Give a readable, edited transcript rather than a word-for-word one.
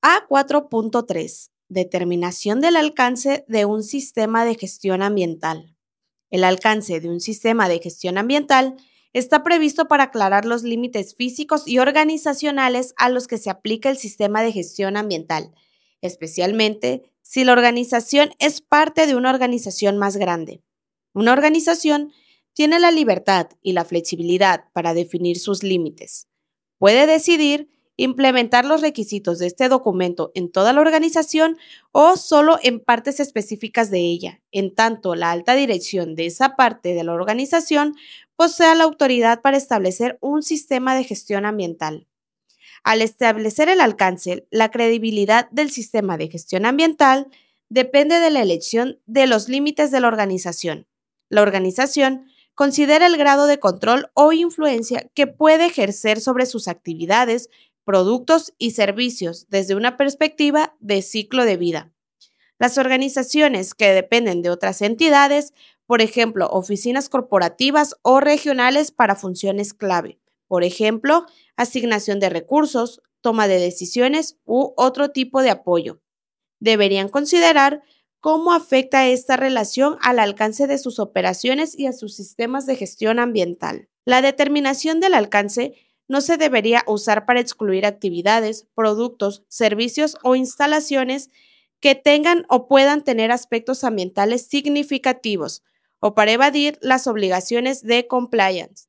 A4.3. Determinación del alcance de un sistema de gestión ambiental. El alcance de un sistema de gestión ambiental está previsto para aclarar los límites físicos y organizacionales a los que se aplica el sistema de gestión ambiental, especialmente si la organización es parte de una organización más grande. Una organización tiene la libertad y la flexibilidad para definir sus límites. Puede decidir implementar los requisitos de este documento en toda la organización o solo en partes específicas de ella, en tanto la alta dirección de esa parte de la organización posea la autoridad para establecer un sistema de gestión ambiental. Al establecer el alcance, la credibilidad del sistema de gestión ambiental depende de la elección de los límites de la organización. La organización considera el grado de control o influencia que puede ejercer sobre sus actividades, productos y servicios desde una perspectiva de ciclo de vida. Las organizaciones que dependen de otras entidades, por ejemplo, oficinas corporativas o regionales para funciones clave, por ejemplo, asignación de recursos, toma de decisiones u otro tipo de apoyo, deberían considerar cómo afecta esta relación al alcance de sus operaciones y a sus sistemas de gestión ambiental. La determinación del alcance no se debería usar para excluir actividades, productos, servicios o instalaciones que tengan o puedan tener aspectos ambientales significativos o para evadir las obligaciones de compliance.